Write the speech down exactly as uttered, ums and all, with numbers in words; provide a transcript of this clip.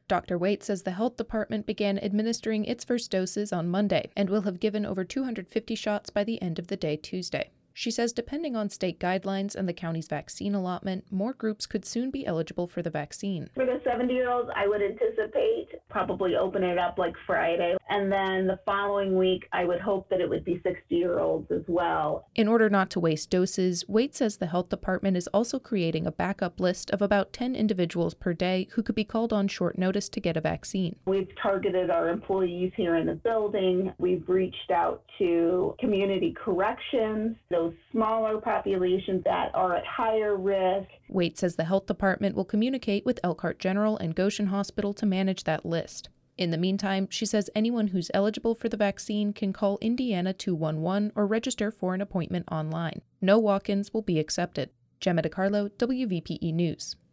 Doctor Waite says the health department began administering its first doses on Monday and will have given over two hundred fifty shots by the end of the day Tuesday. She says depending on state guidelines and the county's vaccine allotment, more groups could soon be eligible for the vaccine. For the seventy-year-olds, I would anticipate probably open it up like Friday. And then the following week, I would hope that it would be sixty-year-olds as well. In order not to waste doses, Waite says the health department is also creating a backup list of about ten individuals per day who could be called on short notice to get a vaccine. We've targeted our employees here in the building. We've reached out to community corrections, those smaller populations that are at higher risk. Waite says the health department will communicate with Elkhart General and Goshen Hospital to manage that list. In the meantime, she says anyone who's eligible for the vaccine can call Indiana two one one or register for an appointment online. No walk-ins will be accepted. Gemma DiCarlo, W V P E News.